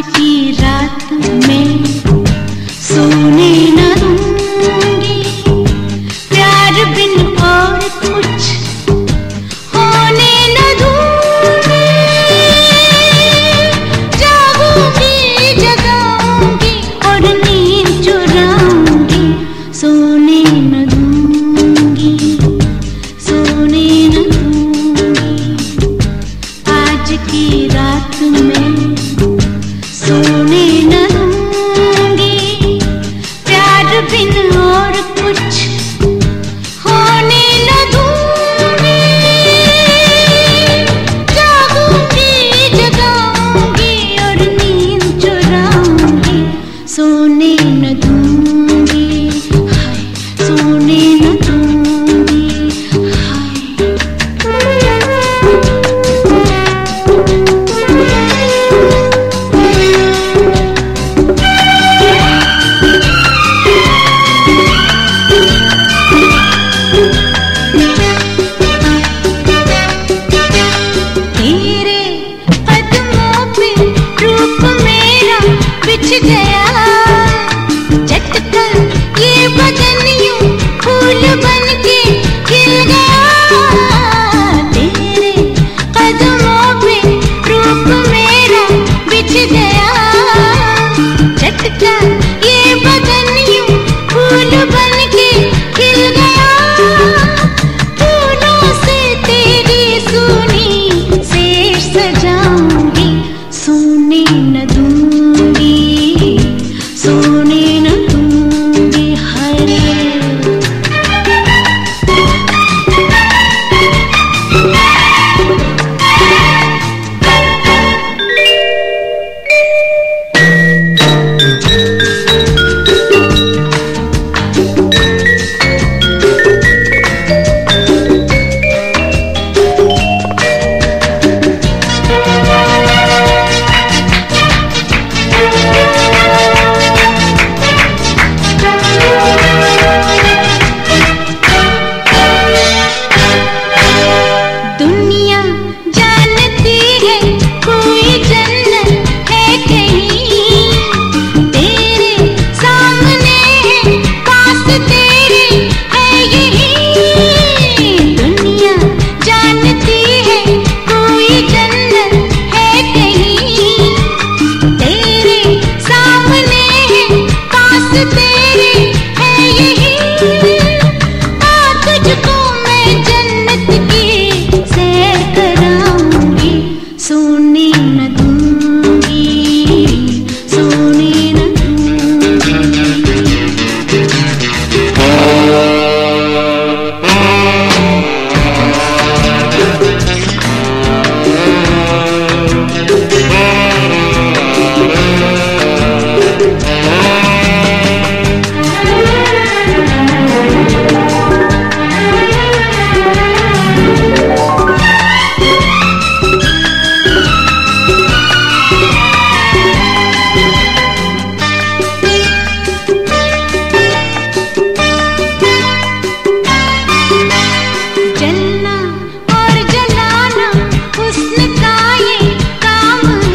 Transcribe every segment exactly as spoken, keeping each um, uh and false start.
की रात में सोने न दूंगी, प्यार बिन और कुछ होने न दूंगी। जागूंगी जगाऊंगी और नींद चुराऊंगी, सोने न दूंगी, सोने न दूंगी। आज की रात में सोने न दूंगी, प्यार बिन और कुछ होने न दूंगी। जागूंगी जगाऊंगी और नींद चुराऊंगी, सोने न दूंगी, हाय सोने न दूंगी, बिछ गया झटकर ये बदन यूं फूल बन के खिल गया। तेरे कदमों पे रूप मेरा बिछ गया, झटकर ये बदन यूं फूल बन के खिल गया। फूलों से तेरी सूनी से सजाऊंगी, सोने न दूंगी, सोने न दूंगी, हरे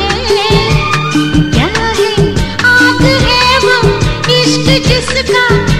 जिसका